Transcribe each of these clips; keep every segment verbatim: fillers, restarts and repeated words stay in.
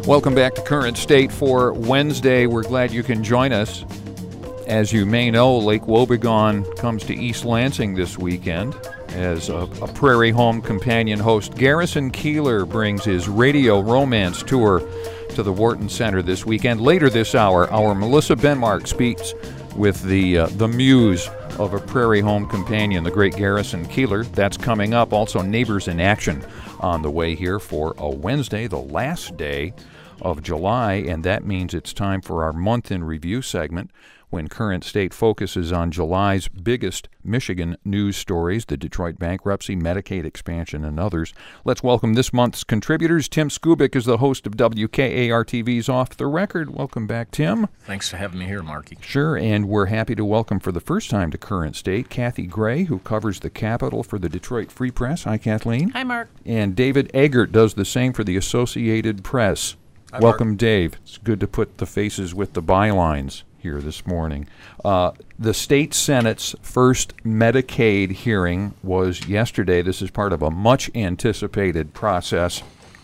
Welcome back to Current State for Wednesday. We're glad you can join us. As you may know, Lake Wobegon comes to East Lansing this weekend as a, a Prairie Home Companion host. Garrison Keillor brings his Radio Romance Tour to the Wharton Center this weekend. Later this hour, our Melissa Benmark speaks with the uh, the muse of a Prairie Home Companion, the great Garrison Keillor. That's coming up. Also, Neighbors in Action on the way here for a Wednesday, the last day of July, and that means it's time for our month in review segment when Current State focuses on July's biggest Michigan news stories, the Detroit bankruptcy, Medicaid expansion, and others. Let's welcome this month's contributors. Tim Skubic is the host of W K A R T V's Off the Record. Welcome back, Tim. Thanks for having me here, Marky. Sure, and we're happy to welcome for the first time to Current State Kathy Gray, who covers the Capitol for the Detroit Free Press. Hi, Kathleen. Hi, Mark. And David Eggert does the same for the Associated Press. Hi, Welcome, Mark. Dave. It's good to put the faces with the bylines here this morning. Uh, the state Senate's first Medicaid hearing was yesterday. This is part of a much-anticipated process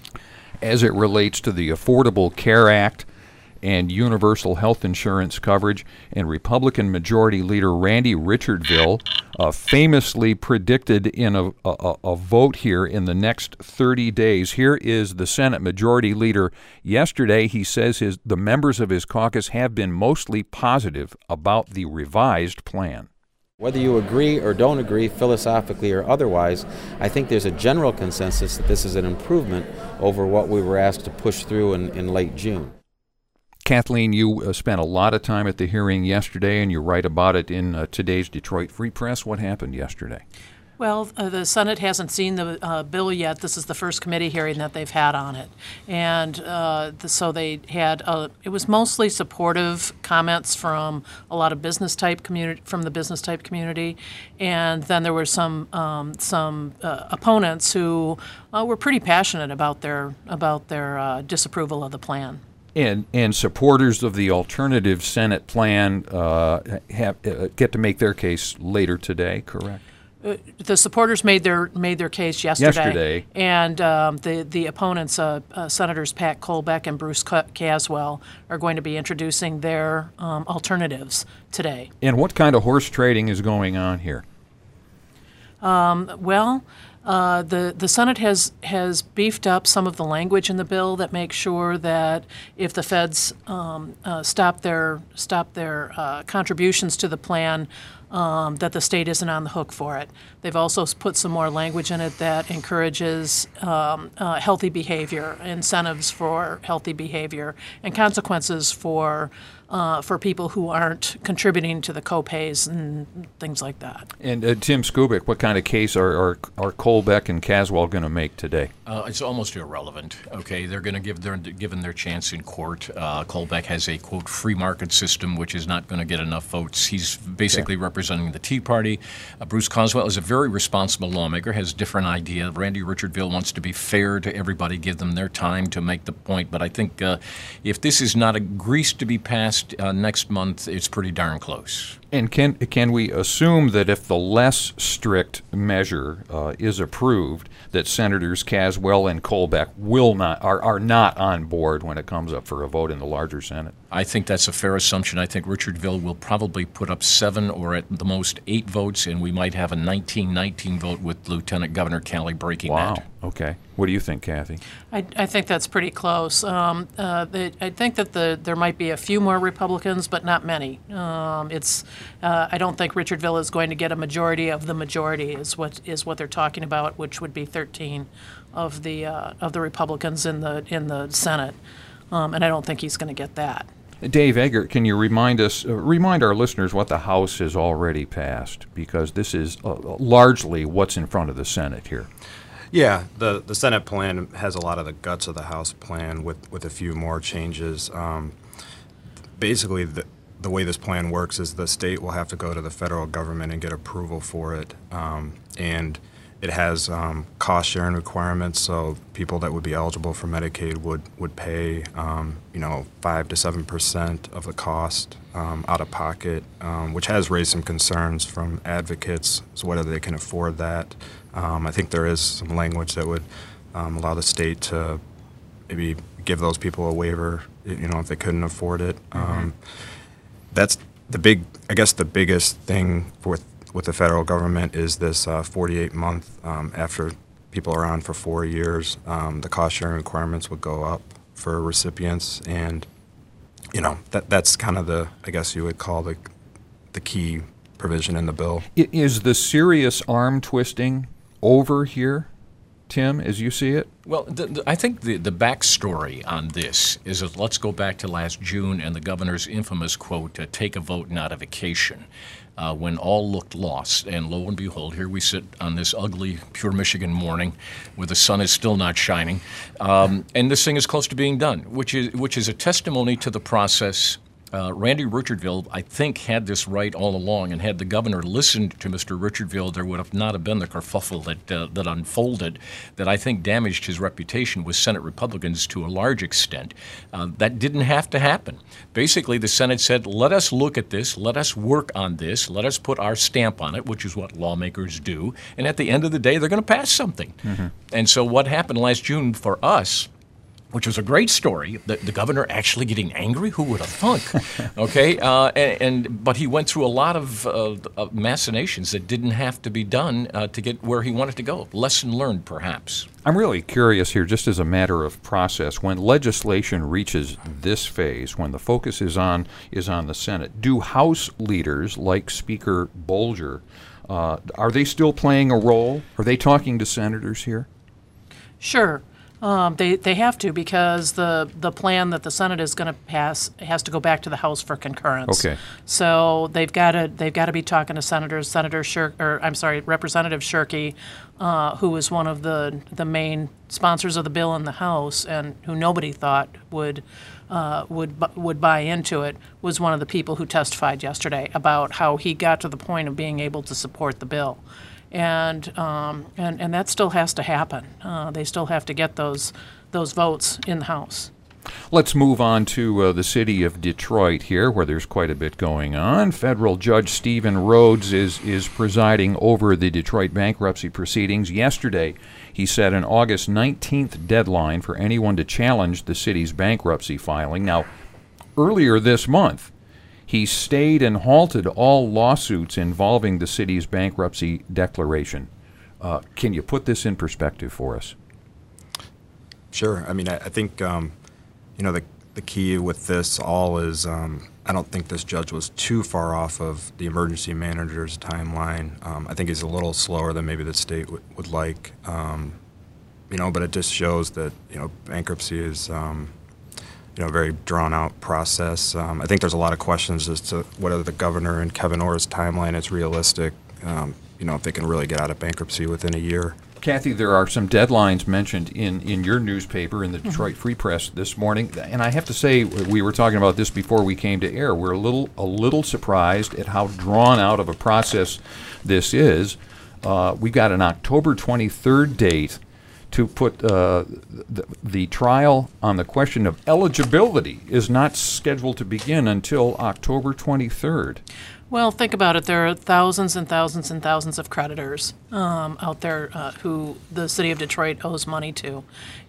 as it relates to the Affordable Care Act and universal health insurance coverage. And Republican Majority Leader Randy Richardville uh, famously predicted in a, a, a vote here in the next thirty days. Here is the Senate Majority Leader yesterday. He says his the members of his caucus have been mostly positive about the revised plan. Whether you agree or don't agree philosophically or otherwise, I think there's a general consensus that this is an improvement over what we were asked to push through in, in late June. Kathleen, you uh, spent a lot of time at the hearing yesterday, and you write about it in uh, today's Detroit Free Press. What happened yesterday? Well, uh, the Senate hasn't seen the uh, bill yet. This is the first committee hearing that they've had on it. And uh, the, so they had, uh, it was mostly supportive comments from a lot of business type community, from the business type community. And then there were some um, some uh, opponents who uh, were pretty passionate about their, about their uh, disapproval of the plan. And and supporters of the alternative Senate plan uh, have uh, get to make their case later today, correct? Uh, the supporters made their made their case yesterday. Yesterday. And um, the the opponents, uh, uh, Senators Pat Kolbeck and Bruce Caswell, are going to be introducing their um, alternatives today. And what kind of horse trading is going on here? Um, well. Uh, the the Senate has has beefed up some of the language in the bill that makes sure that if the feds um, uh, stop their stop their uh, contributions to the plan, um, that the state isn't on the hook for it. They've also put some more language in it that encourages um, uh, healthy behavior, incentives for healthy behavior, and consequences for uh, for people who aren't contributing to the co-pays and things like that. And uh, Tim Skubic, what kind of case are are, are Kolbeck and Caswell going to make today? Uh, it's almost irrelevant. Okay, they're going to give their given their chance in court. Uh, Kolbeck has a quote free market system, which is not going to get enough votes. He's basically okay. representing the Tea Party. Uh, Bruce Caswell is a very responsible lawmaker, has a different idea. Randy Richardville wants to be fair to everybody, give them their time to make the point. But I think uh, if this is not a grease to be passed uh, next month, it's pretty darn close. And can can we assume that if the less strict measure uh, is approved, that Senators Caswell and Kolbeck will not are, are not on board when it comes up for a vote in the larger Senate? I think that's a fair assumption. I think Richardville will probably put up seven or at the most eight votes, and we might have a nineteen nineteen vote with Lieutenant Governor Calley breaking wow. that. Okay. What do you think, Kathy? I, I think that's pretty close. Um, uh, the, I think that the there might be a few more Republicans, but not many. Um, it's uh, I don't think Richardville is going to get a majority of the majority. Is what is what they're talking about, which would be thirteen of the uh, of the Republicans in the in the Senate, um, and I don't think he's going to get that. Dave Eggert, can you remind us, uh, remind our listeners what the House has already passed? Because this is uh, largely what's in front of the Senate here. Yeah, the, the Senate plan has a lot of the guts of the House plan with, with a few more changes. Um, basically, the, the way this plan works is the state will have to go to the federal government and get approval for it. Um, and it has um, cost-sharing requirements, so people that would be eligible for Medicaid would, would pay, um, you know, five to seven percent of the cost um, out of pocket, um, which has raised some concerns from advocates as whether they can afford that. Um, I think there is some language that would um, allow the state to maybe give those people a waiver, you know, if they couldn't afford it. Mm-hmm. Um, that's the big, I guess the biggest thing with, with the federal government is this uh, forty-eight month um, after people are on for four years, um, the cost sharing requirements would go up for recipients. And, you know, that that's kind of the, I guess you would call the, the key provision in the bill. Is the serious arm twisting over here, Tim, as you see it? Well, the, the, I think the, the backstory on this is that let's go back to last June and the governor's infamous quote, uh, take a vote, not a vacation, uh, when all looked lost. And lo and behold, here we sit on this ugly, pure Michigan morning where the sun is still not shining. Um, and this thing is close to being done, which is, which is a testimony to the process. Uh, Randy Richardville, I think, had this right all along, and had the governor listened to Mister Richardville, there would have not have been the kerfuffle that uh, that unfolded, that I think damaged his reputation with Senate Republicans to a large extent. Uh, that didn't have to happen. Basically, the Senate said, let us look at this, let us work on this, let us put our stamp on it, which is what lawmakers do, and at the end of the day, they're going to pass something. Mm-hmm. And so what happened last June for us, which was a great story, the, the governor actually getting angry, who would have thunk, okay? Uh, and, and But he went through a lot of, uh, of machinations that didn't have to be done uh, to get where he wanted to go. Lesson learned, perhaps. I'm really curious here, just as a matter of process, when legislation reaches this phase, when the focus is on is on the Senate, do House leaders like Speaker Bolger, uh, are they still playing a role? Are they talking to senators here? Sure. Um, they they have to, because the the plan that the Senate is going to pass has to go back to the House for concurrence. Okay. So they've got to they've got to be talking to senators. Senator Shirk, or I'm sorry, Representative Shirkey, uh, who was one of the the main sponsors of the bill in the House, and who nobody thought would uh, would bu- would buy into it, was one of the people who testified yesterday about how he got to the point of being able to support the bill. And, um, and and that still has to happen. Uh, they still have to get those those votes in the House. Let's move on to uh, the city of Detroit here, where there's quite a bit going on. Federal Judge Stephen Rhodes is is presiding over the Detroit bankruptcy proceedings. Yesterday, he set an August nineteenth deadline for anyone to challenge the city's bankruptcy filing. Now, earlier this month, he stayed and halted all lawsuits involving the city's bankruptcy declaration. Uh, can you put this in perspective for us? Sure. I mean, I, I think, um, you know, the, the key with this all is um, I don't think this judge was too far off of the emergency manager's timeline. Um, I think he's a little slower than maybe the state w- would like, um, you know, but it just shows that, you know, bankruptcy is um, you know, a very drawn-out process. Um, I think there's a lot of questions as to whether the governor and Kevin Orr's timeline is realistic, um, you know, if they can really get out of bankruptcy within a year. Kathy, there are some deadlines mentioned in, in your newspaper, in the Detroit Free Press this morning, and I have to say, we were talking about this before we came to air. We're a little a little surprised at how drawn out of a process this is. Uh, we got an October twenty-third date to put uh, the, the trial on the question of eligibility is not scheduled to begin until October twenty-third. Well, think about it. There are thousands and thousands and thousands of creditors um, out there uh, who the city of Detroit owes money to.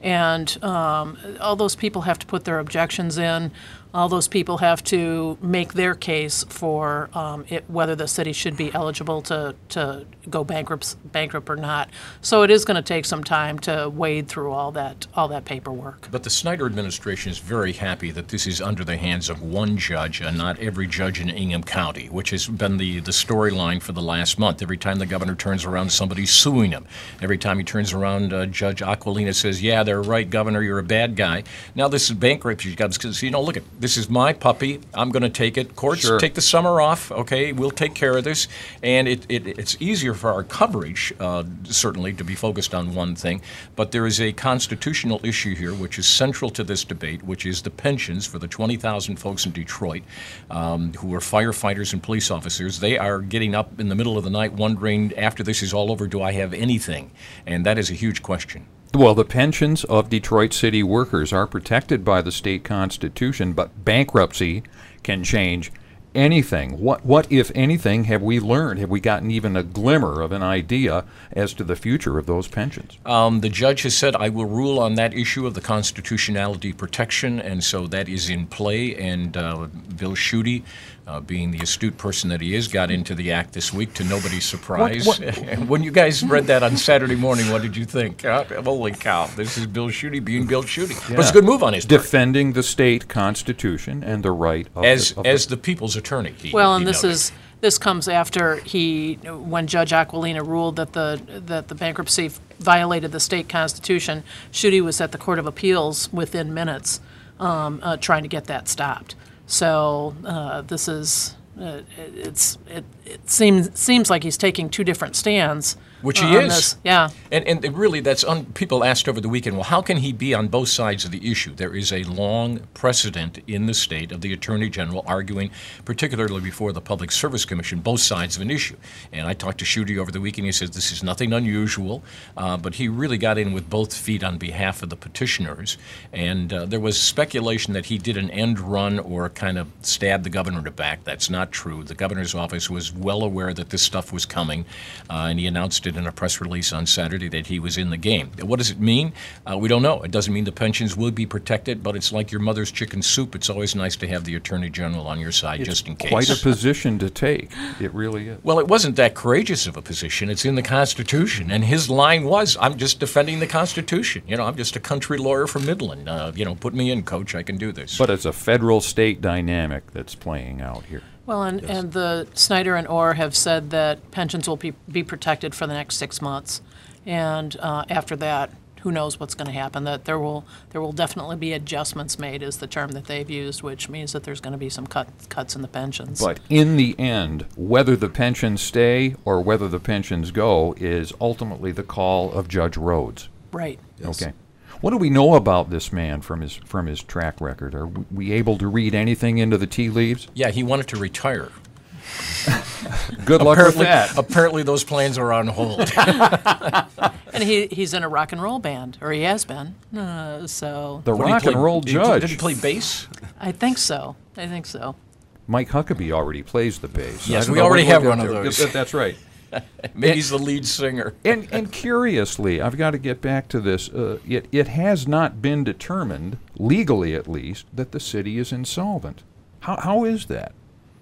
And um, all those people have to put their objections in. All those people have to make their case for um, it, whether the city should be eligible to, to go bankrupt, bankrupt or not. So it is going to take some time to wade through all that all that paperwork. But the Snyder administration is very happy that this is under the hands of one judge and not every judge in Ingham County, which has been the, the storyline for the last month. Every time the governor turns around, somebody's suing him. Every time he turns around, uh, Judge Aquilina says, yeah, they're right, Governor, you're a bad guy. Now this is bankruptcy. You got to, you know, look at this is my puppy. I'm going to take it. Courts, sure. Take the summer off. Okay, we'll take care of this. And it, it it's easier for our coverage, uh, certainly, to be focused on one thing. But there is a constitutional issue here which is central to this debate, which is the pensions for the twenty thousand folks in Detroit um, who are firefighters and police officers. They are getting up in the middle of the night wondering, after this is all over, do I have anything? And that is a huge question. Well, the pensions of Detroit city workers are protected by the state constitution, but bankruptcy can change anything? What, what, if anything, have we learned? Have we gotten even a glimmer of an idea as to the future of those pensions? Um, the judge has said, I will rule on that issue of the constitutionality protection, and so that is in play. And uh, Bill Schuette, uh, being the astute person that he is, got into the act this week to nobody's surprise. What- what- When you guys read that on Saturday morning, what did you think? Uh, holy cow, this is Bill Schuette being Bill Schuette. But it's a good move on his part. Defending the state constitution and the right of As, the, of as the, the people's attorney. He, Well, and he this noted. is, this comes after he, when Judge Aquilina ruled that the, that the bankruptcy violated the state constitution, Schuette was at the Court of Appeals within minutes, um, uh, trying to get that stopped. So, uh, this is, uh, it's, it, it seems, seems like he's taking two different stands. Which uh, he on is. this. Yeah. And, and it really, that's un, people asked over the weekend, well, how can he be on both sides of the issue? There is a long precedent in the state of the Attorney General arguing, particularly before the Public Service Commission, both sides of an issue. And I talked to Schuette over the weekend. He says this is nothing unusual, uh, but he really got in with both feet on behalf of the petitioners. And uh, there was speculation that he did an end run or kind of stabbed the governor in the back. That's not true. The governor's office was well aware that this stuff was coming, uh, and he announced it in a press release on Saturday that he was in the game. What does it mean? Uh, we don't know. It doesn't mean the pensions will be protected, but it's like your mother's chicken soup. It's always nice to have the Attorney General on your side just in case. quite a position to take. It really is. Well, it wasn't that courageous of a position. It's in the Constitution. And his line was, I'm just defending the Constitution. You know, I'm just a country lawyer from Midland. Uh, you know, put me in, coach. I can do this. But it's a federal-state dynamic that's playing out here. Well, and, and the Snyder and Orr have said that pensions will be, be protected for the next six months. And uh, after that, who knows what's going to happen. That there will there will definitely be adjustments made is the term that they've used, which means that there's going to be some cut, cuts in the pensions. But in the end, whether the pensions stay or whether the pensions go is ultimately the call of Judge Rhodes. Right. Okay. What do we know about this man from his from his track record? Are we able to read anything into the tea leaves? yeah, he wanted to retire. Good luck with Apparently, that. apparently those plans are on hold. And he he's in a rock and roll band, or he has been. Uh, so The What, did he rock play- and roll did he- judge. Did he play bass? I think so. I think so. Mike Huckabee already plays the bass. Yes, I don't we know already what- have what- one of those. That- That's right. Maybe he's the lead singer. And, and curiously, I've got to get back to this. Uh, it, it has not been determined, legally at least, that the city is insolvent. How, how is that?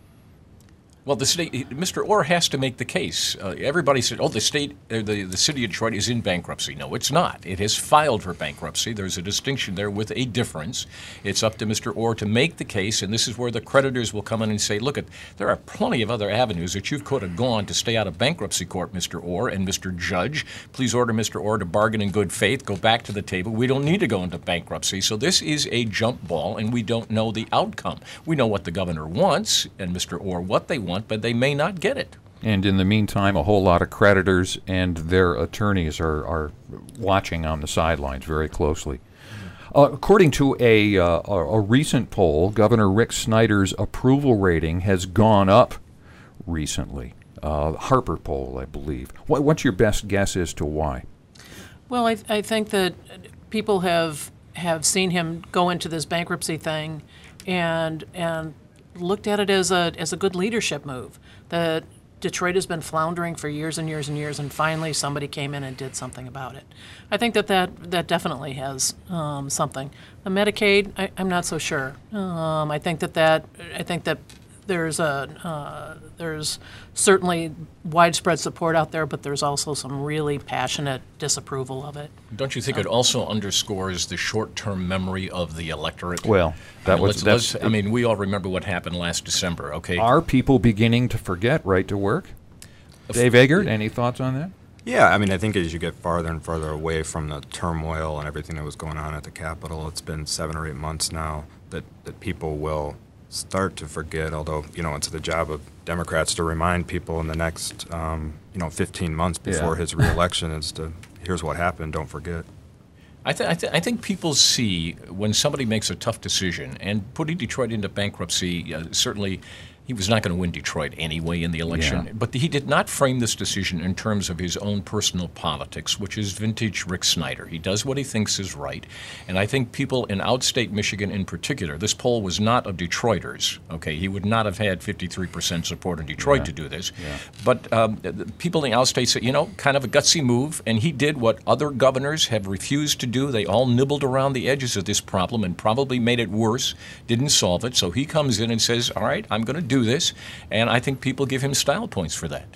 Well, the state, Mister Orr has to make the case. Uh, everybody said, "Oh, the state, uh, the the city of Detroit is in bankruptcy." No, it's not. It has filed for bankruptcy. There's a distinction there with a difference. It's up to Mister Orr to make the case, and this is where the creditors will come in and say, "Look, at there are plenty of other avenues that you could have gone to stay out of bankruptcy court, Mister Orr and Mister Judge. Please order Mister Orr to bargain in good faith. Go back to the table. We don't need to go into bankruptcy." So this is a jump ball, and we don't know the outcome. We know what the governor wants and Mister Orr what they want, but they may not get it. And in the meantime, a whole lot of creditors and their attorneys are, are watching on the sidelines very closely. Uh, according to a, uh, a a recent poll, Governor Rick Snyder's approval rating has gone up recently. Uh, Harper poll, I believe. What, what's your best guess as to why? Well, I, I think that people have have seen him go into this bankruptcy thing, and and looked at it as a as a good leadership move. That Detroit has been floundering for years and years and years, and finally somebody came in and did something about it. I think that that, that definitely has um, something. The Medicaid, I, I'm not so sure. Um, I think that that I think that there's a uh, there's certainly widespread support out there, but there's also some really passionate disapproval of it. Don't you think it also underscores the short-term memory of the electorate? Well, that I mean, was- let's- that's- let's- I mean, we all remember what happened last December, okay? Are people beginning to forget right to work? Dave Eggert, any thoughts on that? Yeah, I mean, I think as you get farther and farther away from the turmoil and everything that was going on at the Capitol, it's been seven or eight months now that, that people will start to forget, although, you know, it's the job of Democrats to remind people in the next, um, you know, fifteen months before Yeah. his reelection is to, here's what happened, don't forget. I, th- I, th- I think people see when somebody makes a tough decision, and putting Detroit into bankruptcy, uh, certainly he was not going to win Detroit anyway in the election. Yeah. But he did not frame this decision in terms of his own personal politics, which is vintage Rick Snyder. He does what he thinks is right. And I think people in outstate Michigan in particular, this poll was not of Detroiters. Okay, he would not have had fifty-three percent support in Detroit Yeah. to do this. Yeah. But um, the people in the outstate said, you know, kind of a gutsy move. And he did what other governors have refused to do. They all nibbled around the edges of this problem and probably made it worse, didn't solve it. So he comes in and says, all right, I'm going to do this, and I think people give him style points for that.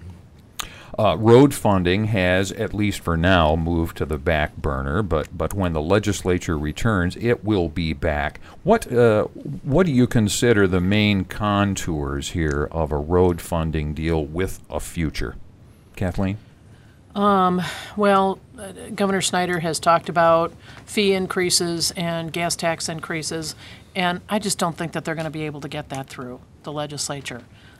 Uh, road funding has, at least for now, moved to the back burner, but, but when the legislature returns, it will be back. What uh, what do you consider the main contours here of a road funding deal with a future? Kathleen? Well, uh, Governor Snyder has talked about fee increases and gas tax increases, and I just don't think that they're going to be able to get that through the legislature.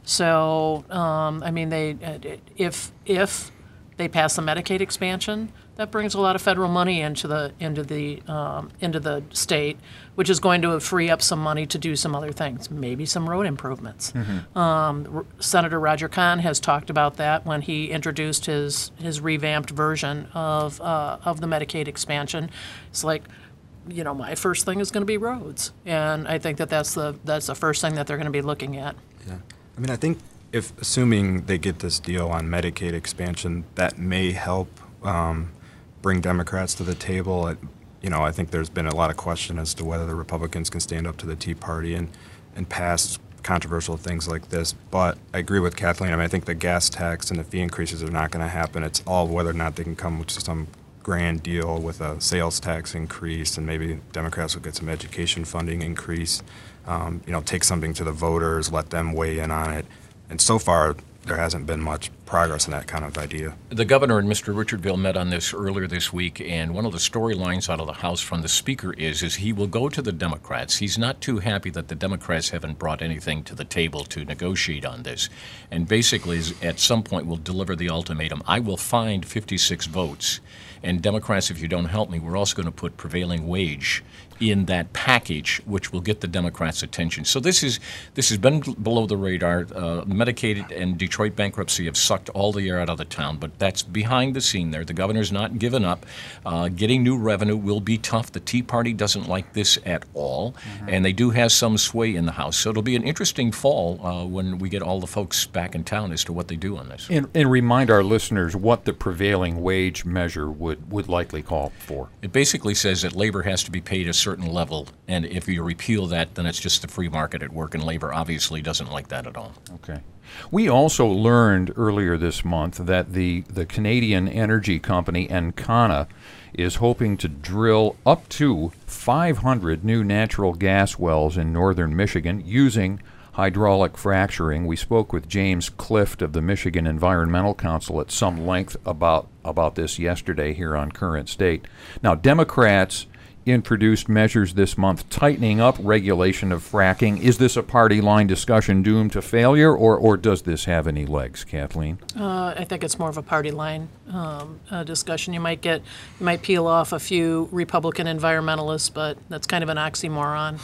So, um, I mean, they uh, if if they pass the Medicaid expansion, that brings a lot of federal money into the into the um, into the state, which is going to free up some money to do some other things, maybe some road improvements. Um, R- Senator Roger Kahn has talked about that when he introduced his his revamped version of uh, of the Medicaid expansion. It's like, you know, my first thing is going to be roads, and I think that that's the that's the first thing that they're going to be looking at. Yeah. I mean, I think if, assuming they get this deal on Medicaid expansion, that may help um, bring Democrats to the table. I, you know, I think there's been a lot of question as to whether the Republicans can stand up to the Tea Party and, and pass controversial things like this. But I agree with Kathleen. I mean, I think the gas tax and the fee increases are not going to happen. It's all whether or not they can come to some grand deal with a sales tax increase, and maybe Democrats will get some education funding increase. Um, you know, take something to the voters, let them weigh in on it. And so far, there hasn't been much progress in that kind of idea. The governor and Mister Richardville met on this earlier this week, and one of the storylines out of the House from the Speaker is, is he will go to the Democrats. He's not too happy that the Democrats haven't brought anything to the table to negotiate on this, and basically is, at some point will deliver the ultimatum. I will find fifty-six votes, and Democrats, if you don't help me, we're also going to put prevailing wage in that package, which will get the Democrats' attention. So this is this has been below the radar. Uh, Medicaid and Detroit bankruptcy have sucked all the air out of the town, but that's behind the scene there. The governor's not given up. Uh, getting new revenue will be tough. The Tea Party doesn't like this at all, mm-hmm. and they do have some sway in the House. So it'll be an interesting fall uh, when we get all the folks back in town as to what they do on this. And, and remind our listeners what the prevailing wage measure would, would likely call for. It basically says that labor has to be paid a certain level, and if you repeal that, then it's just the free market at work, and labor obviously doesn't like that at all. Okay. We also learned earlier this month that the, the Canadian energy company Encana is hoping to drill up to five hundred new natural gas wells in northern Michigan using hydraulic fracturing. We spoke with James Clift of the Michigan Environmental Council at some length about, about this yesterday here on Current State. Now, Democrats introduced measures this month tightening up regulation of fracking. Is this a party line discussion doomed to failure, or, or does this have any legs, Kathleen? Uh, I think it's more of a party line um, uh, discussion. You might get, you might peel off a few Republican environmentalists, but that's kind of an oxymoron.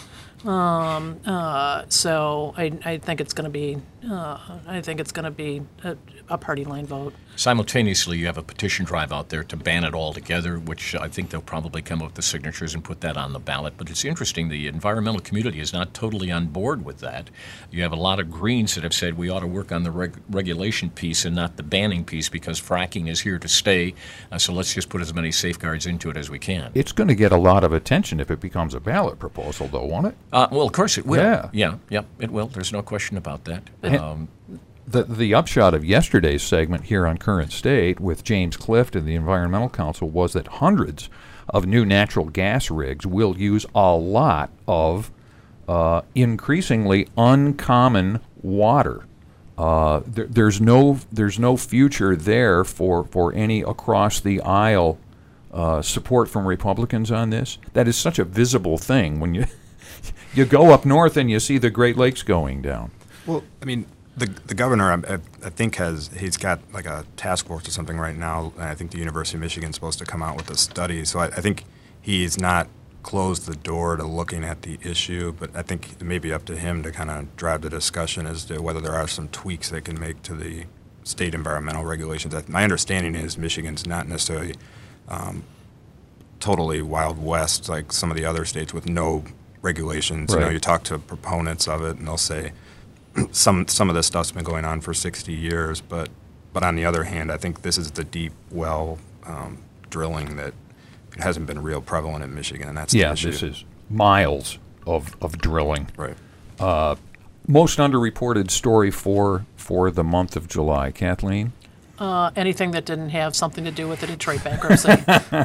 Um, uh, so I, I think it's going to be, uh, I think it's going to be a, a party line vote. Simultaneously, you have a petition drive out there to ban it altogether, which I think they'll probably come up with the signatures and put that on the ballot. But it's interesting, the environmental community is not totally on board with that. You have a lot of Greens that have said we ought to work on the reg- regulation piece and not the banning piece, because fracking is here to stay. Uh, so let's just put as many safeguards into it as we can. It's going to get a lot of attention if it becomes a ballot proposal, though, won't it? Uh, well, of course it will. Yeah. Yeah, yeah, it will. There's no question about that. And- Um, The the upshot of yesterday's segment here on Current State with James Clift and the Environmental Council was that hundreds of new natural gas rigs will use a lot of uh, increasingly uncommon water. Uh, there, there's no there's no future there for, for any across the aisle uh, support from Republicans on this. That is such a visible thing when you you go up north and you see the Great Lakes going down. Well, I mean, the the governor, I, I think, has he's got like a task force or something right now. And I think the University of Michigan is supposed to come out with a study. So I, I think he's not closed the door to looking at the issue, but I think it may be up to him to kind of drive the discussion as to whether there are some tweaks they can make to the state environmental regulations. My understanding is Michigan's not necessarily um, totally Wild West like some of the other states with no regulations. Right. You know, you talk to proponents of it, and they'll say some some of this stuff's been going on for sixty years, but but on the other hand, I think this is the deep well um, drilling that it hasn't been real prevalent in Michigan, and that's Yeah, the issue. this is miles of, of drilling. Right. Uh, most underreported story for for the month of July, Kathleen? Uh, anything that didn't have something to do with the Detroit bankruptcy.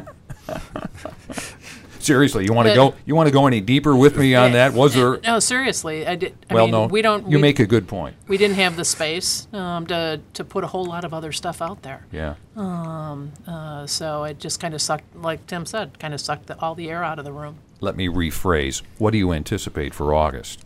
Seriously, you want to Uh, go? You want to go any deeper with me on that? Was there? No, seriously, I did. I well, mean, no. we don't. You we, make a good point. We didn't have the space um, to to put a whole lot of other stuff out there. Yeah. Uh, so it just kind of sucked, like Tim said, kind of sucked the, all the air out of the room. Let me rephrase. What do you anticipate for August?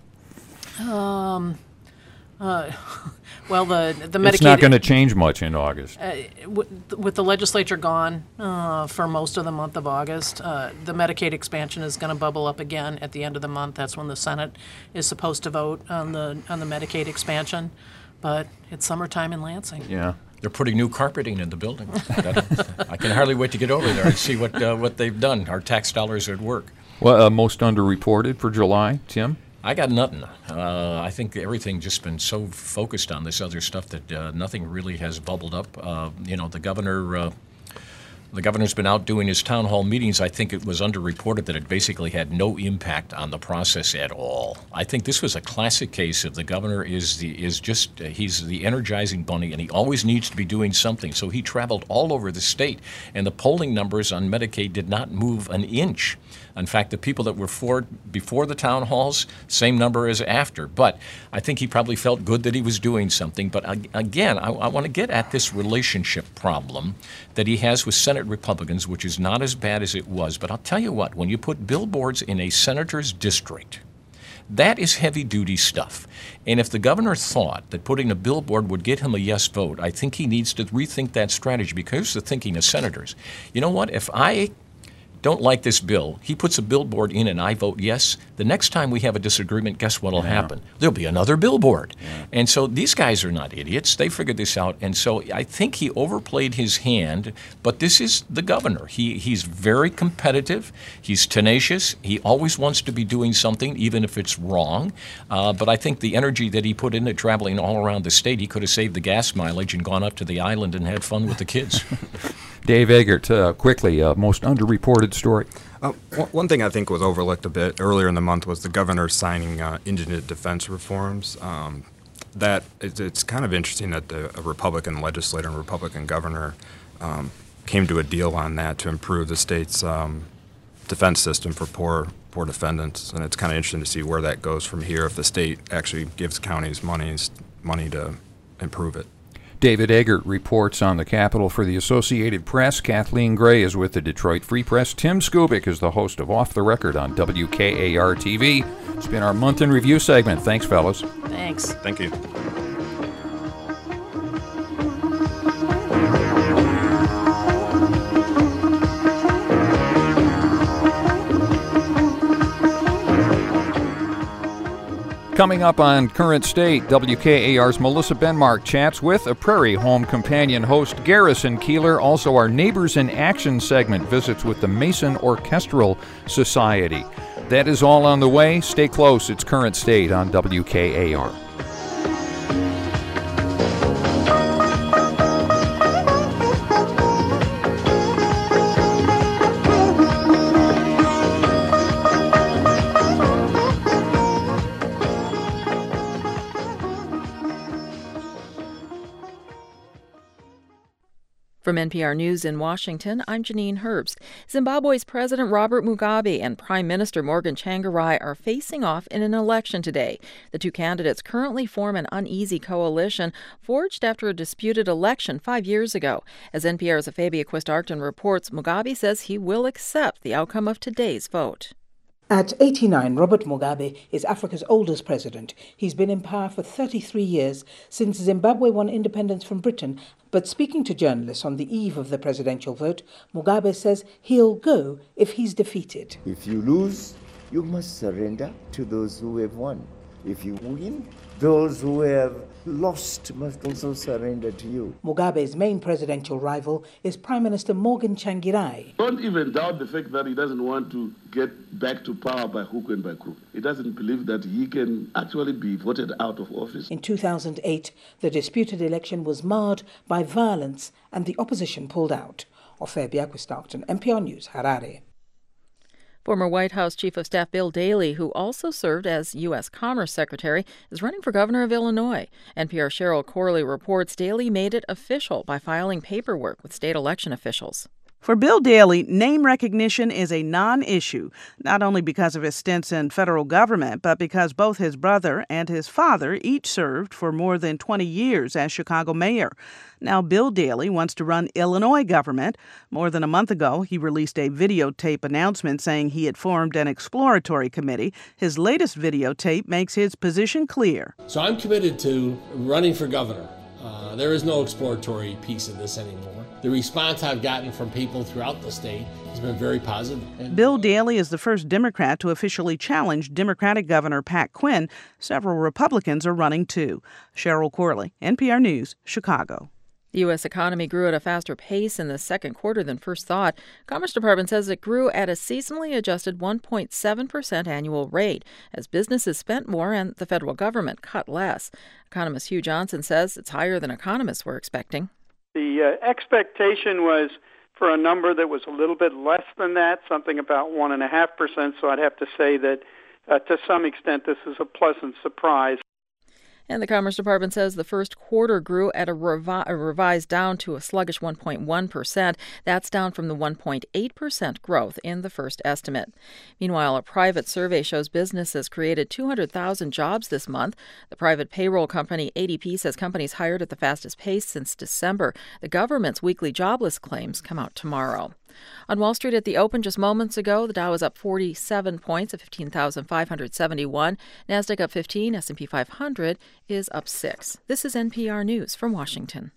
Well, the the Medicaid. It's not going to change much in August. with, with the legislature gone uh, for most of the month of August, uh, the Medicaid expansion is going to bubble up again at the end of the month. That's when the Senate is supposed to vote on the on the Medicaid expansion. But it's summertime in Lansing. Yeah. They're putting new carpeting in the building. That, I can hardly wait to get over there and see what uh, what they've done. Our tax dollars are at work. Well, uh, most underreported for July, Tim? I got nothing. Uh, I think everything just been so focused on this other stuff that uh, nothing really has bubbled up. Uh, you know, the governor, uh, the governor's been out doing his town hall meetings. I think it was underreported that it basically had no impact on the process at all. I think this was a classic case of the governor is the is just uh, he's the energizing bunny, and he always needs to be doing something. So he traveled all over the state, and the polling numbers on Medicaid did not move an inch. In fact, the people that were for before the town halls, same number as after. But I think he probably felt good that he was doing something. But again, I, I want to get at this relationship problem that he has with Senate Republicans, which is not as bad as it was. But I'll tell you what, when you put billboards in a senator's district, that is heavy-duty stuff. And if the governor thought that putting a billboard would get him a yes vote, I think he needs to rethink that strategy, because the thinking of senators. You know what? If I don't like this bill, he puts a billboard in and I vote yes, the next time we have a disagreement, guess what will Yeah. happen? There'll be another billboard. Yeah. And so these guys are not idiots. They figured this out. And so I think he overplayed his hand, but this is the governor. He He's very competitive. He's tenacious. He always wants to be doing something, even if it's wrong. Uh, but I think the energy that he put into traveling all around the state, he could have saved the gas mileage and gone up to the island and had fun with the kids. Dave Eggert, uh, quickly, uh, most underreported story. Uh, one one thing I think was overlooked a bit earlier in the month was the governor signing uh, indigent defense reforms. Um, that it's, it's kind of interesting that the, a Republican legislator and Republican governor um, came to a deal on that to improve the state's um, defense system for poor poor defendants. And it's kind of interesting to see where that goes from here if the state actually gives counties monies money to improve it. David Eggert reports on the Capitol for the Associated Press. Kathleen Gray is with the Detroit Free Press. Tim Skubic is the host of Off the Record on W K A R T V. It's been our month in review segment. Thanks, fellas. Thanks. Thank you. Coming up on Current State, W K A R's Melissa Benmark chats with a Prairie Home Companion host, Garrison Keeler. Also, our Neighbors in Action segment visits with the Mason Orchestral Society. That is all on the way. Stay close. It's Current State on W K A R. From N P R News in Washington, I'm Janine Herbst. Zimbabwe's President Robert Mugabe and Prime Minister Morgan Tsvangirai are facing off in an election today. The two candidates currently form an uneasy coalition forged after a disputed election five years ago. As N P R's Fabia Quist-Arcton reports, Mugabe says he will accept the outcome of today's vote. At eighty-nine, Robert Mugabe is Africa's oldest president. He's been in power for thirty-three years, since Zimbabwe won independence from Britain. But speaking to journalists on the eve of the presidential vote, Mugabe says he'll go if he's defeated. If you lose, you must surrender to those who have won. If you win, those who have lost must also surrender to you. Mugabe's main presidential rival is Prime Minister Morgan Tsvangirai. Don't even doubt the fact that he doesn't want to get back to power by hook and by crook. He doesn't believe that he can actually be voted out of office. In two thousand eight, the disputed election was marred by violence and the opposition pulled out. Ofer Biakwistaughton, N P R News, Harare. Former White House Chief of Staff Bill Daley, who also served as U S Commerce Secretary, is running for governor of Illinois. N P R Cheryl Corley reports Daley made it official by filing paperwork with state election officials. For Bill Daley, name recognition is a non-issue, not only because of his stints in federal government, but because both his brother and his father each served for more than twenty years as Chicago mayor. Now, Bill Daley wants to run Illinois government. More than a month ago, he released a videotape announcement saying he had formed an exploratory committee. His latest videotape makes his position clear. So I'm committed to running for governor. Uh, there is no exploratory piece of this anymore. The response I've gotten from people throughout the state has been very positive. And Bill Daley is the first Democrat to officially challenge Democratic Governor Pat Quinn. Several Republicans are running too. Cheryl Corley, N P R News, Chicago. The U S economy grew at a faster pace in the second quarter than first thought. Commerce Department says it grew at a seasonally adjusted one point seven percent annual rate as businesses spent more and the federal government cut less. Economist Hugh Johnson says it's higher than economists were expecting. The uh, expectation was for a number that was a little bit less than that, something about one point five percent, so I'd have to say that uh, to some extent this is a pleasant surprise. And the Commerce Department says the first quarter grew at a, revi- a revised down to a sluggish one point one percent. That's down from the one point eight percent growth in the first estimate. Meanwhile, a private survey shows businesses created two hundred thousand jobs this month. The private payroll company A D P says companies hired at the fastest pace since December. The government's weekly jobless claims come out tomorrow. On Wall Street at the open just moments ago, the Dow was up forty-seven points at fifteen thousand five hundred seventy-one. NASDAQ up fifteen. S and P five hundred is up six. This is N P R News from Washington.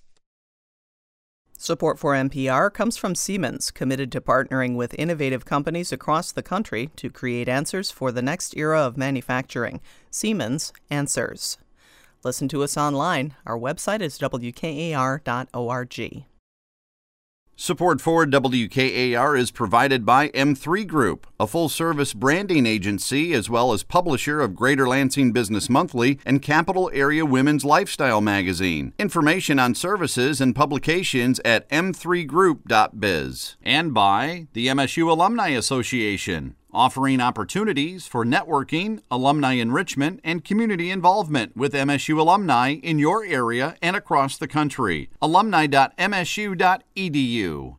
Support for N P R comes from Siemens, committed to partnering with innovative companies across the country to create answers for the next era of manufacturing. Siemens Answers. Listen to us online. Our website is W K A R dot org. Support for W K A R is provided by M three Group, a full-service branding agency as well as publisher of Greater Lansing Business Monthly and Capital Area Women's Lifestyle Magazine. Information on services and publications at m three group dot biz. And by the M S U Alumni Association, offering opportunities for networking, alumni enrichment, and community involvement with M S U alumni in your area and across the country. alumni dot m s u dot e d u.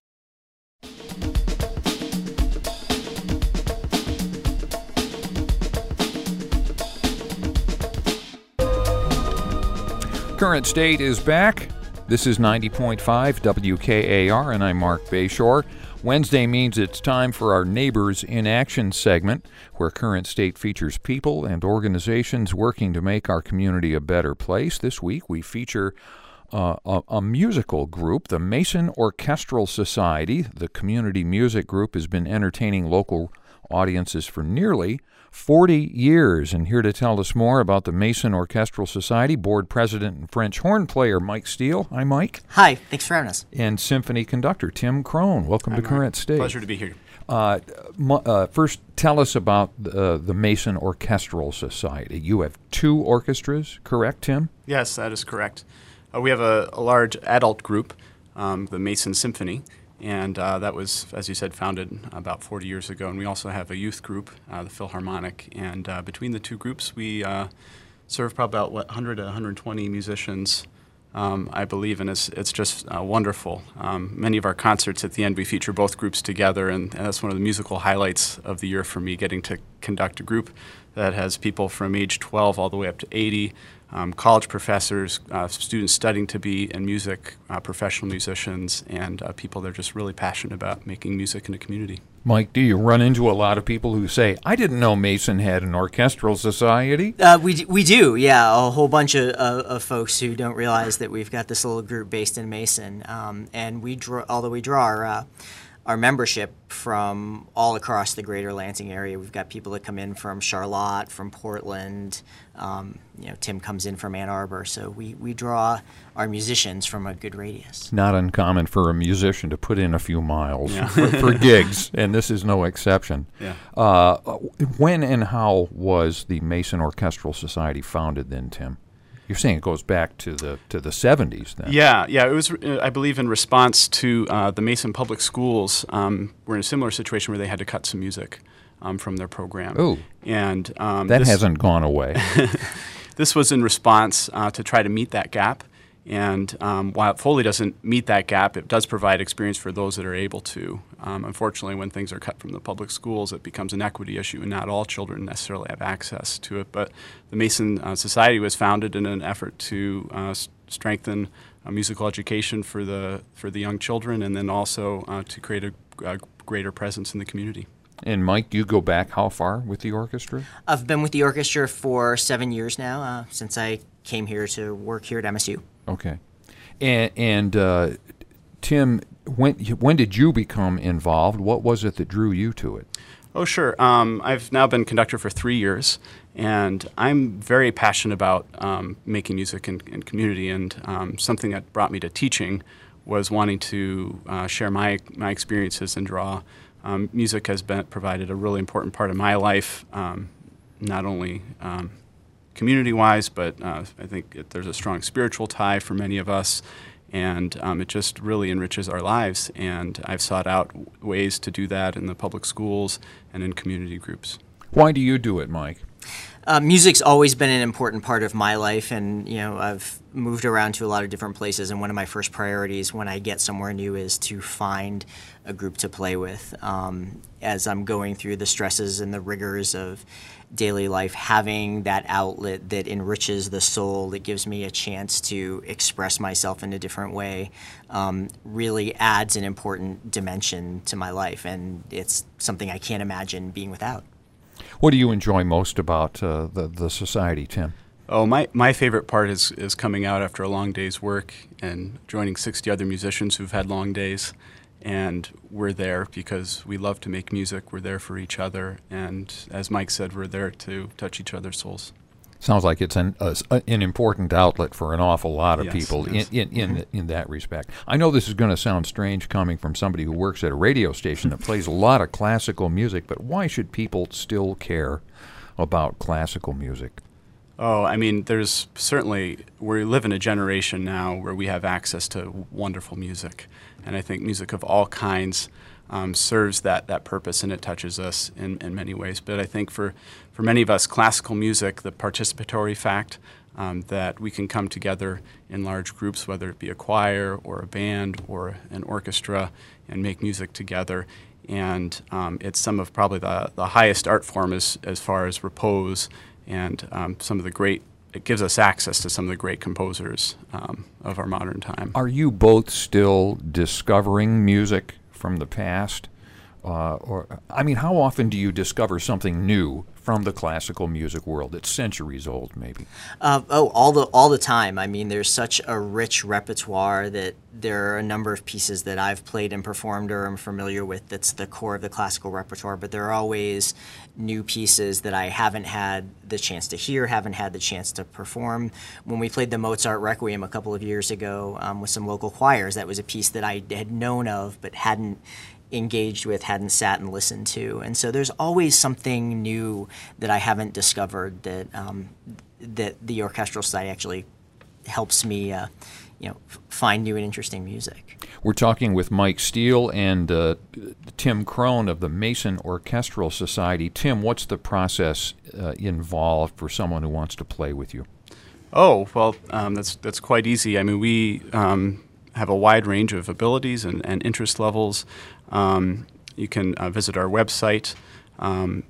Current State is back. This is ninety point five W K A R, and I'm Mark Bayshore. Wednesday means it's time for our Neighbors in Action segment, where Current State features people and organizations working to make our community a better place. This week we feature uh, a, a musical group, the Mason Orchestral Society. The community music group has been entertaining local audiences for nearly forty years. And here to tell us more about the Mason Orchestral Society, board president and French horn player Mike Steele. Hi, Mike. Hi, thanks for having us. And symphony conductor Tim Crone. Welcome Hi, to Mike. Current State. Pleasure to be here. Uh, uh, first, tell us about uh, the Mason Orchestral Society. You have two orchestras, correct, Tim? Yes, that is correct. Uh, we have a, a large adult group, um, the Mason Symphony, and uh, that was, as you said, founded about forty years ago. And we also have a youth group, uh, the Philharmonic. And uh, between the two groups, we uh, serve probably about what, one hundred to one hundred twenty musicians, um, I believe, and it's, it's just uh, wonderful. Um, many of our concerts at the end, we feature both groups together, and, and that's one of the musical highlights of the year for me, getting to conduct a group that has people from age twelve all the way up to eighty. um, college professors, uh, students studying to be in music, uh, professional musicians, and uh, people that are just really passionate about making music in the community. Mike, do you run into a lot of people who say, I didn't know Mason had an orchestral society? Uh, we, d- we do, yeah. A whole bunch of, of, of folks who don't realize that we've got this little group based in Mason. Um, and we draw, although we draw our, uh, our membership from all across the greater Lansing area. We've got people that come in from Charlotte, from Portland. Um, you know, Tim comes in from Ann Arbor. So we, we draw our musicians from a good radius. Not uncommon for a musician to put in a few miles Yeah. for, for gigs, and this is no exception. Yeah. Uh, when and how was the Mason Orchestral Society founded then, Tim? You're saying it goes back to the to the seventies then? Yeah, yeah. It was, uh, I believe, in response to uh, the Mason Public Schools um, were in a similar situation where they had to cut some music um, from their program. Oh, and um, that this, hasn't gone away. This was in response uh, to try to meet that gap. And um, while it fully doesn't meet that gap, it does provide experience for those that are able to. Um, unfortunately, when things are cut from the public schools, it becomes an equity issue, and not all children necessarily have access to it. But the Mason uh, Society was founded in an effort to uh, s- strengthen uh, musical education for the for the young children, and then also uh, to create a, a greater presence in the community. And Mike, you go back how far with the orchestra? I've been with the orchestra for seven years now, uh, since I came here to work here at M S U. Okay. And, and uh, Tim, when when did you become involved? What was it that drew you to it? Oh, sure. Um, I've now been conductor for three years, and I'm very passionate about um, making music in, in community, and um, something that brought me to teaching was wanting to uh, share my, my experiences and draw. Um, music has been provided a really important part of my life, um, not only um, community-wise, but uh, I think it, there's a strong spiritual tie for many of us, and um, it just really enriches our lives. And I've sought out w- ways to do that in the public schools and in community groups. Why do you do it, Mike? Uh, music's always been an important part of my life, and you know I've moved around to a lot of different places. And one of my first priorities when I get somewhere new is to find a group to play with. Um, as I'm going through the stresses and the rigors of daily life, having that outlet that enriches the soul, that gives me a chance to express myself in a different way, um, really adds an important dimension to my life, and it's something I can't imagine being without. What do you enjoy most about uh, the, the society, Tim? Oh, my, my favorite part is, is coming out after a long day's work and joining sixty other musicians who've had long days. And we're there because we love to make music. We're there for each other. And as Mike said, we're there to touch each other's souls. Sounds like it's an uh, an important outlet for an awful lot of Yes, people yes. in in in, mm-hmm. in that respect. I know this is going to sound strange coming from somebody who works at a radio station that plays a lot of classical music, but why should people still care about classical music? Oh, I mean, there's certainly, we live in a generation now where we have access to wonderful music. And I think music of all kinds um, serves that, that purpose, and it touches us in, in many ways. But I think for, for many of us, classical music, the participatory fact um, that we can come together in large groups, whether it be a choir or a band or an orchestra, and make music together. And um, it's some of probably the, the highest art form as, as far as repose and um, some of the great, it gives us access to some of the great composers um, of our modern time. Are you both still discovering music from the past? Uh, or I mean, how often do you discover something new from the classical music world that's centuries old, maybe? Uh, oh, all the all the time. I mean, there's such a rich repertoire that there are a number of pieces that I've played and performed or am familiar with that's the core of the classical repertoire, but there are always new pieces that I haven't had the chance to hear, haven't had the chance to perform. When we played the Mozart Requiem a couple of years ago um, with some local choirs, that was a piece that I had known of but hadn't engaged with, hadn't sat and listened to. And so there's always something new that I haven't discovered that um, that the Orchestral Society actually helps me uh, you know, f- find new and interesting music. We're talking with Mike Steele and uh, Tim Crone of the Mason Orchestral Society. Tim, what's the process uh, involved for someone who wants to play with you? Oh, well, um, that's that's quite easy. I mean, we um, have a wide range of abilities and, and interest levels. Um, you can uh, visit our website. Um,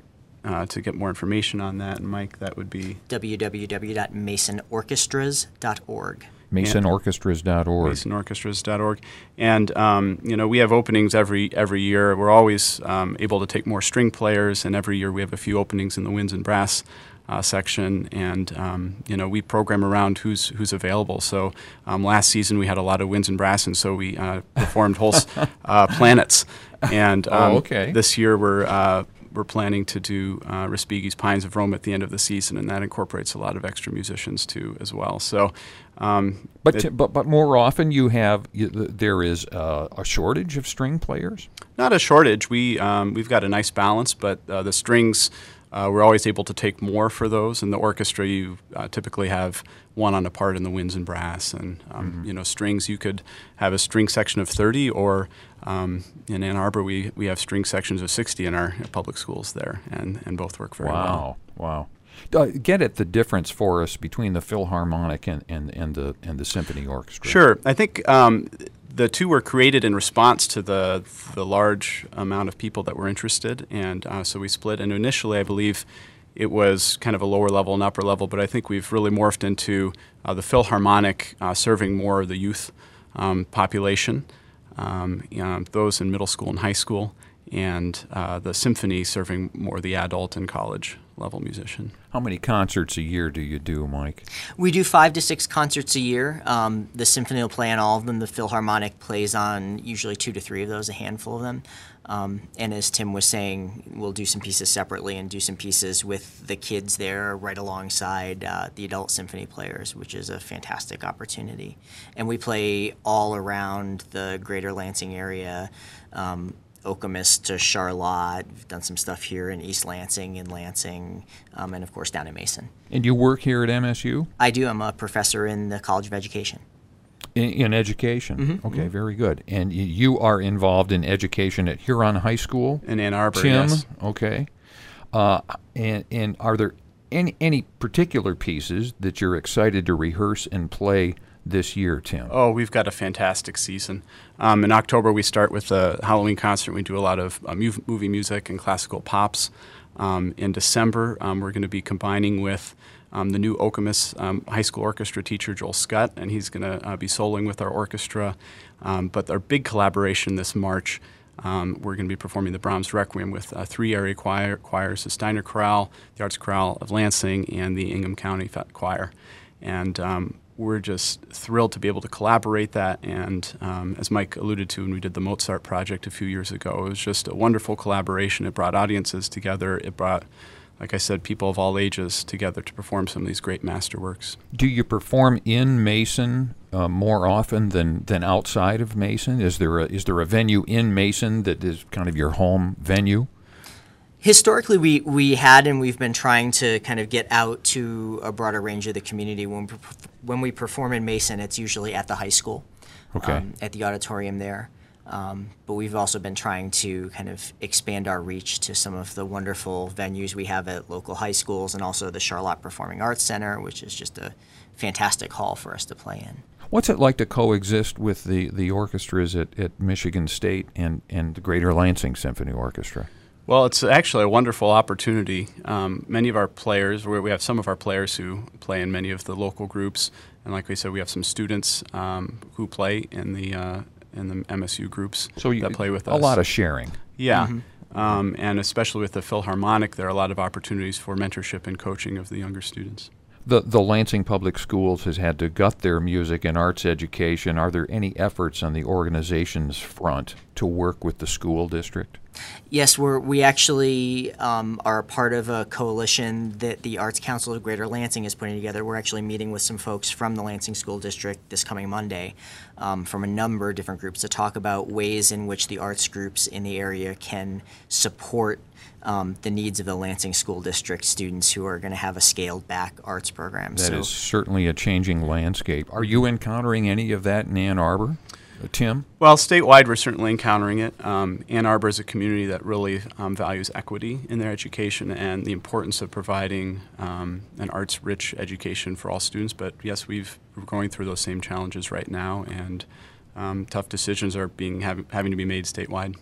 uh, to get more information on that, and Mike, that would be w w w dot mason orchestras dot org. mason orchestras dot org. mason orchestras dot org. And, um, you know, we have openings every every year. We're always um, able to take more string players, and every year we have a few openings in the winds and brass uh, section. And, um, you know, we program around who's who's available. So um, last season we had a lot of winds and brass, and so we uh, performed whole uh, planets. And um, oh, okay. this year we're uh, we're planning to do uh, Respighi's Pines of Rome at the end of the season, and that incorporates a lot of extra musicians too as well. So, um, but it, t- but but more often you have you, there is uh, a shortage of string players. Not a shortage. We um, we've got a nice balance, but uh, the strings. Uh, we're always able to take more for those. In the orchestra, you uh, typically have one on a part in the winds and brass, and um, mm-hmm. you know, strings. You could have a string section of thirty, or um, in Ann Arbor, we we have string sections of sixty in our public schools there, and, and both work very wow. well. Wow, uh, get at the difference for us between the Philharmonic and, and, and the and the symphony orchestra. Sure, I think. Um, The two were created in response to the the large amount of people that were interested, and uh, so we split. And initially, I believe it was kind of a lower level and upper level, but I think we've really morphed into uh, the Philharmonic uh, serving more of the youth um, population, um, you know, those in middle school and high school, and uh, the symphony serving more the adult and college level musician. How many concerts a year do you do, Mike? We do five to six concerts a year. Um, the symphony will play on all of them. The Philharmonic plays on usually two to three of those, a handful of them. Um, and as Tim was saying, we'll do some pieces separately and do some pieces with the kids there right alongside uh, the adult symphony players, which is a fantastic opportunity. And we play all around the greater Lansing area, um, Okemos to Charlotte. We've done some stuff here in East Lansing, in Lansing, um, and of course down in Mason. And you work here at M S U? I do. I'm a professor in the College of Education. In, in education? Mm-hmm. Okay, mm-hmm. very good. And y- you are involved in education at Huron High School? In Ann Arbor, Tim? yes. Okay. Uh, and, and are there any, any particular pieces that you're excited to rehearse and play this year, Tim? Oh, we've got a fantastic season. Um, in October, we start with a Halloween concert. We do a lot of uh, mu- movie music and classical pops. Um, in December, um, we're going to be combining with um, the new Okemos um, High School Orchestra teacher, Joel Scott, and he's going to uh, be soloing with our orchestra. Um, but our big collaboration this March, um, we're going to be performing the Brahms Requiem with uh, three area choir, choirs, the Steiner Chorale, the Arts Chorale of Lansing, and the Ingham County Choir. And um, we're just thrilled to be able to collaborate that, and um, as Mike alluded to when we did the Mozart project a few years ago, it was just a wonderful collaboration. It brought audiences together. It brought, like I said, people of all ages together to perform some of these great masterworks. Do you perform in Mason uh, more often than, than outside of Mason? Is there a, is there a venue in Mason that is kind of your home venue? Historically, we, we had, and we've been trying to kind of get out to a broader range of the community. When, when we perform in Mason, it's usually at the high school, okay. um, at the auditorium there. Um, but we've also been trying to kind of expand our reach to some of the wonderful venues we have at local high schools, and also the Charlotte Performing Arts Center, which is just a fantastic hall for us to play in. What's it like to coexist with the, the orchestras at, at Michigan State and, and the Greater Lansing Symphony Orchestra? Well, it's actually a wonderful opportunity. Um, many of our players, we have some of our players who play in many of the local groups, and like we said, we have some students um, who play in the uh, in the M S U groups so you, that play with a us. A lot of sharing. Yeah, mm-hmm. um, and especially with the Philharmonic, there are a lot of opportunities for mentorship and coaching of the younger students. The, the Lansing Public Schools has had to gut their music and arts education. Are there any efforts on the organization's front to work with the school district? Yes, we're, we actually um, are a part of a coalition that the Arts Council of Greater Lansing is putting together. We're actually meeting with some folks from the Lansing School District this coming Monday um, from a number of different groups to talk about ways in which the arts groups in the area can support um, the needs of the Lansing School District students who are going to have a scaled-back arts program. That so, is certainly a changing landscape. Are you encountering any of that in Ann Arbor? Tim? Well, statewide, we're certainly encountering it. Um, Ann Arbor is a community that really um, values equity in their education and the importance of providing um, an arts-rich education for all students. But yes, we've, we're going through those same challenges right now, and um, tough decisions are being have, having to be made statewide.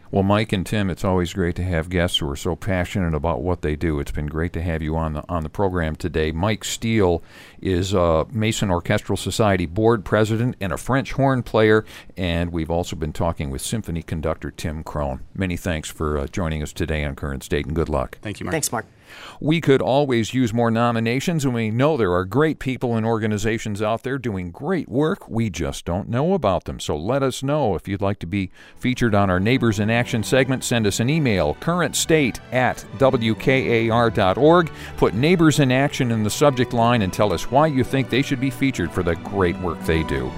Well, Mike and Tim, it's always great to have guests who are so passionate about what they do. It's been great to have you on the on the program today. Mike Steele is a Mason Orchestral Society board president and a French horn player, and we've also been talking with symphony conductor Tim Crone. Many thanks for uh, joining us today on Current State, and good luck. Thank you, Mark. Thanks, Mark. We could always use more nominations, and we know there are great people and organizations out there doing great work. We just don't know about them. So let us know if you'd like to be featured on our Neighbors in Action segment. Send us an email, currentstate at W K A R dot org. Put Neighbors in Action in the subject line and tell us why you think they should be featured for the great work they do.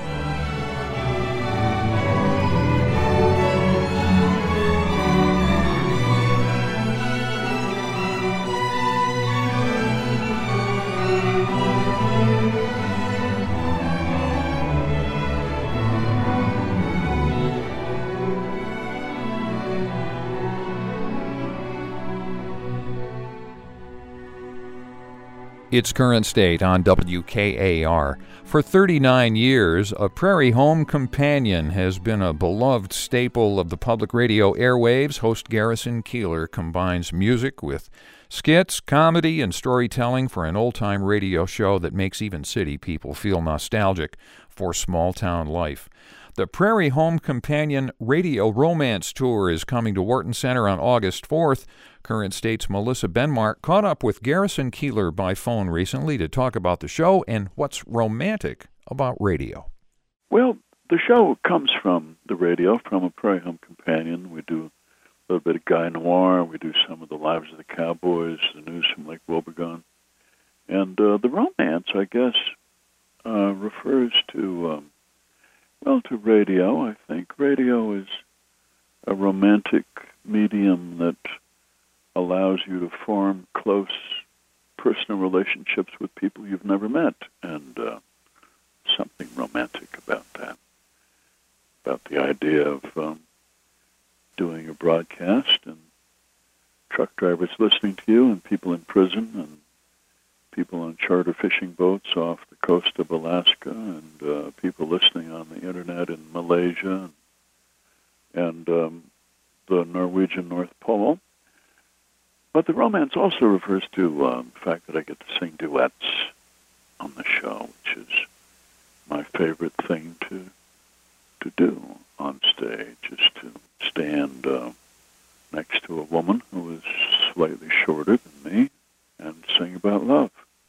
It's Current State on W K A R. For thirty-nine years, a Prairie Home Companion has been a beloved staple of the public radio airwaves. Host Garrison Keillor combines music with skits, comedy, and storytelling for an old-time radio show that makes even city people feel nostalgic for small-town life. The Prairie Home Companion Radio Romance Tour is coming to Wharton Center on August fourth. Current State's Melissa Benmark caught up with Garrison Keillor by phone recently to talk about the show and what's romantic about radio. Well, the show comes from the radio, from a Prairie Home Companion. We do a little bit of Guy Noir. We do some of the Lives of the Cowboys, the news from Lake Wobegon. And uh, the romance, I guess, uh, refers to, um, well, to radio, I think. Radio is a romantic medium that allows you to form close personal relationships with people you've never met, and uh, something romantic about that, about the idea of um, doing a broadcast and truck drivers listening to you and people in prison and people on charter fishing boats off the coast of Alaska and uh, people listening on the internet in Malaysia and, and um, the Norwegian North Pole. But the romance also refers to um, the fact that I get to sing duets on the show, which is my favorite thing to to do on stage, is to stand uh, next to a woman who is slightly shorter than me and sing about love.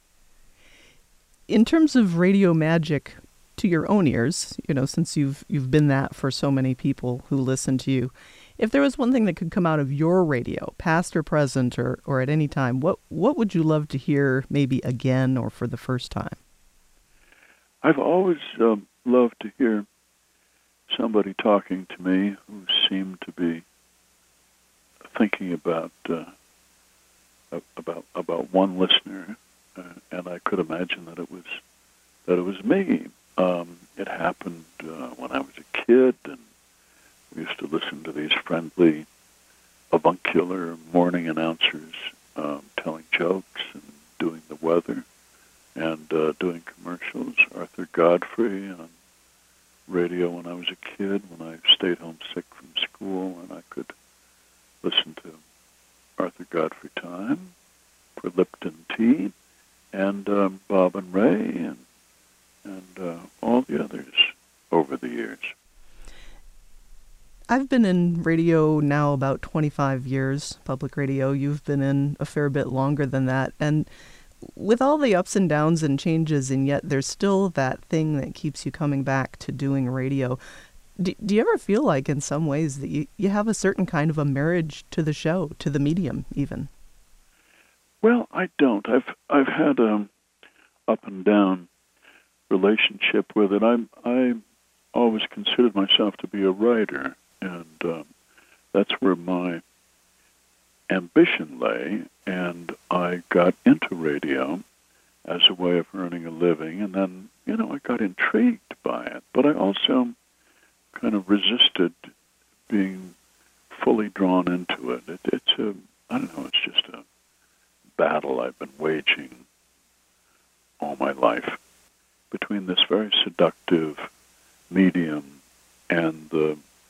In terms of radio magic to your own ears, you know, since you've you've been that for so many people who listen to you, if there was one thing that could come out of your radio, past or present or, or at any time, what what would you love to hear maybe again or for the first time? I've always um, loved to hear somebody talking to me who seemed to be thinking about uh, about about one listener, uh, and I could imagine that it was that it was me. Um, it happened uh, when I was a kid, and we used to listen to these friendly, avuncular morning announcers um, telling jokes and doing the weather and uh, doing commercials. Arthur Godfrey on radio when I was a kid, when I stayed home sick from school, and I could listen to Arthur Godfrey Time for Lipton Tea and um, Bob and Ray and, and uh, all the others over the years. I've been in radio now about twenty-five years, public radio. You've been in a fair bit longer than that. And with all the ups and downs and changes, and yet there's still that thing that keeps you coming back to doing radio. Do, do you ever feel like in some ways that you, you have a certain kind of a marriage to the show, to the medium even? Well, I don't. I've I've had a up and down relationship with it. I'm I always considered myself to be a writer. And um, that's where my ambition lay, and I got into radio as a way of earning a living, and then, you know, I got intrigued by it, but I also kind of resisted being fully drawn into it. it it's a, I don't know, it's just a battle I've been waging all my life between this very seductive medium and the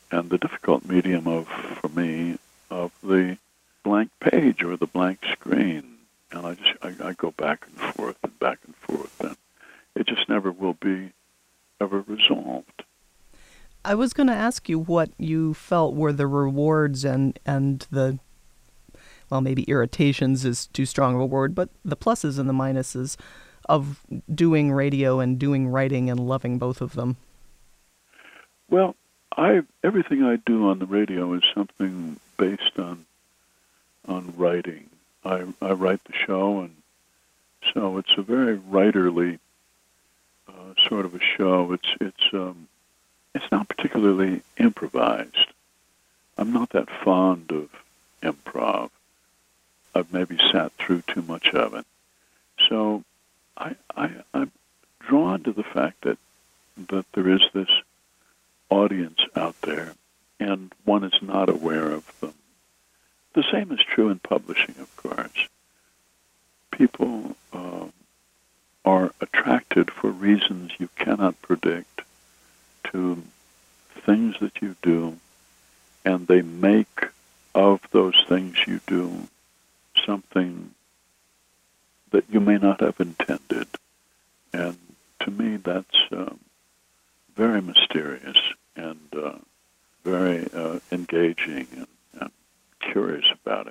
and the difficult medium of, for me, of the blank page or the blank screen. And I just, I, I go back and forth and back and forth, and it just never will be ever resolved. I was going to ask you what you felt were the rewards and, and the, well, maybe irritations is too strong of a word, but the pluses and the minuses of doing radio and doing writing and loving both of them. Well, I everything I do on the radio is something based on on writing. I, I write the show, and so it's a very writerly uh, sort of a show. It's it's um, it's not particularly improvised. I'm not that fond of improv. I've maybe sat through too much of it. So I, I, I'm drawn to the fact that that there is this audience out there, and one is not aware of them. The same is true in publishing, of course. People uh, are attracted for reasons you cannot predict to things that you do, and they make of those things you do something that you may not have intended. And to me, that's um, very mysterious and uh, very uh, engaging and, and curious about it.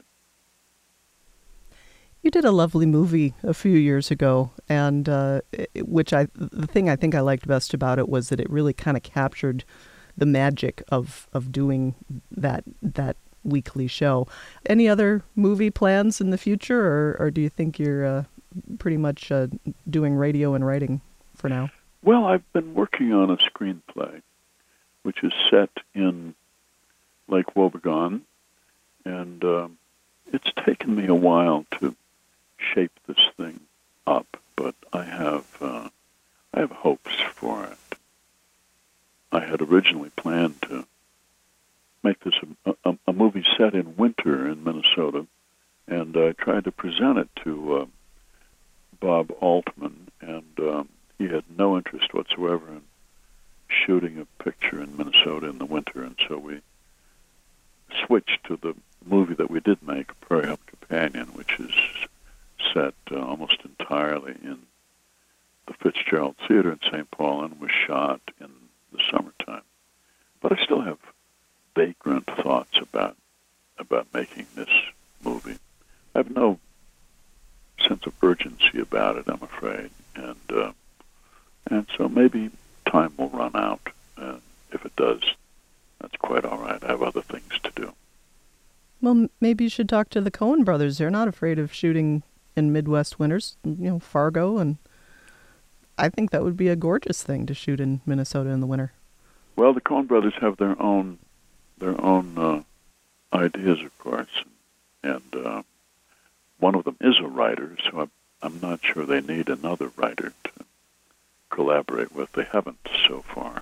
You did a lovely movie a few years ago, and uh, it, which I the thing I think I liked best about it was that it really kind of captured the magic of, of doing that that weekly show. Any other movie plans in the future, or, or do you think you're uh, pretty much uh, doing radio and writing for now? Well, I've been working on a screenplay, which is set in Lake Wobegon, and uh, it's taken me a while to shape this thing up, but I have uh, I have hopes for it. I had originally planned to make this a, a, a movie set in winter in Minnesota, and I tried to present it to uh, Bob Altman, and um, he had no interest whatsoever in shooting a picture in Minnesota in the winter, and so we switched to the movie that we did make, Prairie Home Companion, which is set uh, almost entirely in the Fitzgerald Theater in Saint Paul and was shot in the summertime. But I still have vagrant thoughts about about making this movie. I have no sense of urgency about it, I'm afraid, and uh, and so maybe time will run out, and if it does, that's quite all right. I have other things to do. Well, maybe you should talk to the Coen brothers. They're not afraid of shooting in Midwest winters, you know, Fargo, and I think that would be a gorgeous thing to shoot in Minnesota in the winter. Well, the Coen brothers have their own their own uh, ideas, of course, and uh, one of them is a writer, so I'm, I'm not sure they need another writer to collaborate with. They haven't so far.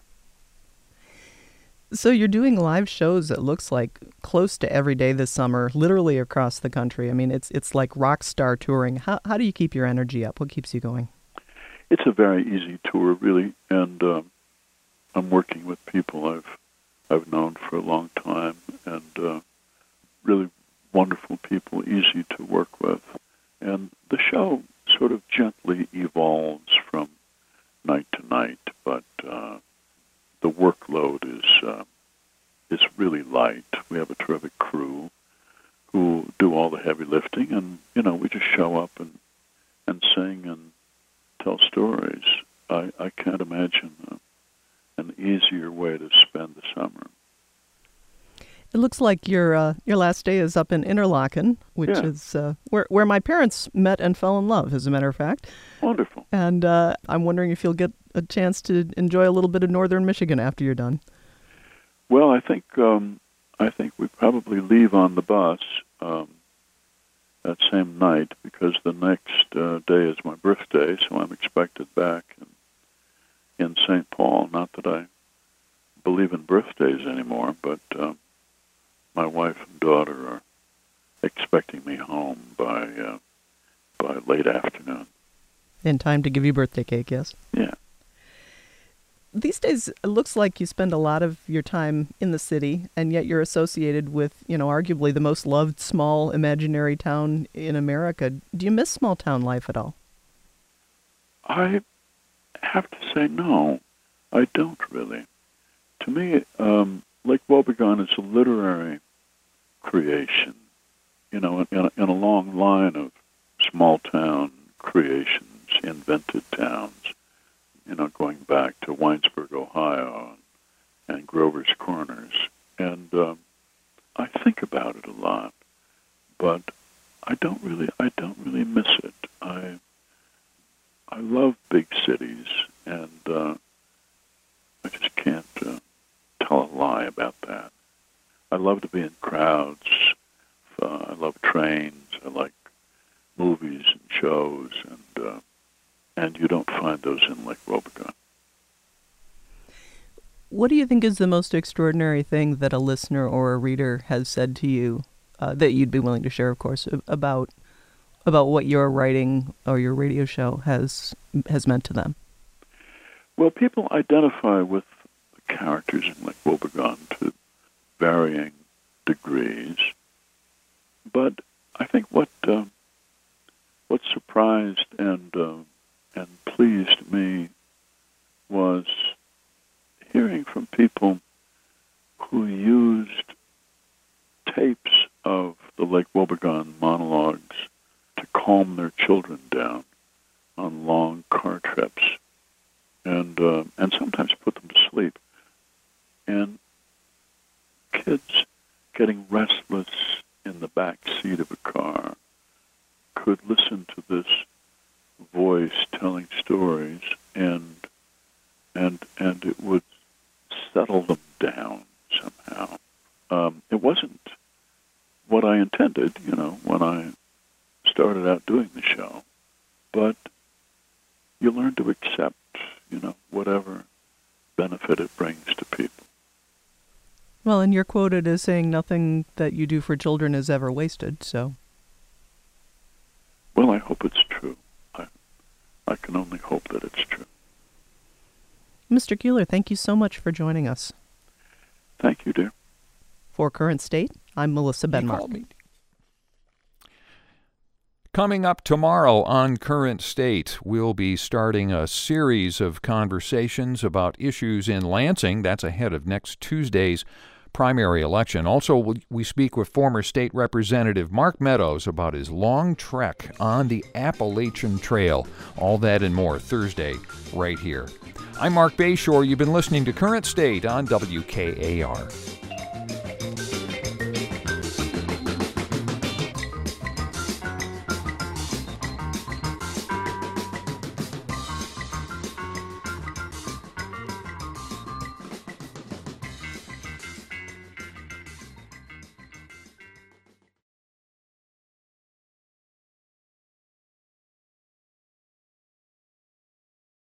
So you're doing live shows, it looks like, close to every day this summer, literally across the country. I mean, it's it's like rock star touring. How how do you keep your energy up? What keeps you going? It's a very easy tour, really, and um, I'm working with people I've I've known for a long time, and uh, really wonderful people, easy to work with. And the show sort of gently evolves from night to night, but uh, the workload is uh, is really light. We have a terrific crew who do all the heavy lifting, and you know we just show up and and sing and tell stories. I, I can't imagine uh, an easier way to spend the summer. It looks like your uh, your last day is up in Interlaken, which yeah. is uh, where where my parents met and fell in love, as a matter of fact. Wonderful. And uh, I'm wondering if you'll get a chance to enjoy a little bit of northern Michigan after you're done. Well, I think um, I think we probably leave on the bus um, that same night, because the next uh, day is my birthday, so I'm expected back in, in Saint Paul. Not that I believe in birthdays anymore, but um, my wife and daughter are expecting me home by uh, by late afternoon. In time to give you birthday cake, yes? Yeah. these days, it looks like you spend a lot of your time in the city, and yet you're associated with, you know, arguably the most loved small imaginary town in America. Do you miss small town life at all? I have to say no, I don't really. To me, um, Lake Wobegon is a literary creation, you know, in, in, a, in a long line of small town creations, invented towns, you know, going back to Winesburg, Ohio, and, and Grover's Corners. And um, I think about it a lot, but I don't really, I don't really miss it. I, I love big cities, and uh, I just can't uh, tell a lie about that. I love to be in crowds. Uh, I love trains. I like movies and shows, and uh, and you don't find those in Lake Wobegon. What do you think is the most extraordinary thing that a listener or a reader has said to you uh, that you'd be willing to share, of course, about about what your writing or your radio show has has meant to them? Well, people identify with the characters in Lake Wobegon to varying degrees, but I think what uh, what surprised and uh, and pleased me was hearing from people who used tapes of the Lake Wobegon monologues to calm their children down on long car trips, and uh, and sometimes put them to sleep. And kids getting restless in the back seat of a car could listen to this voice telling stories, and and and it would settle them down somehow. Um, it wasn't what I intended, you know, when I started out doing the show, but you learn to accept, you know, whatever benefit it brings to people. Well, and you're quoted as saying nothing that you do for children is ever wasted, so. Well, I hope it's true. I, I can only hope that it's true. Mister Keeler, thank you so much for joining us. Thank you, dear. For Current State, I'm Melissa Benmark. Coming up tomorrow on Current State, we'll be starting a series of conversations about issues in Lansing. That's ahead of next Tuesday's primary election. Also, we speak with former state representative Mark Meadows about his long trek on the Appalachian Trail. All that and more Thursday right here. I'm Mark Bayshore. You've been listening to Current State on W K A R.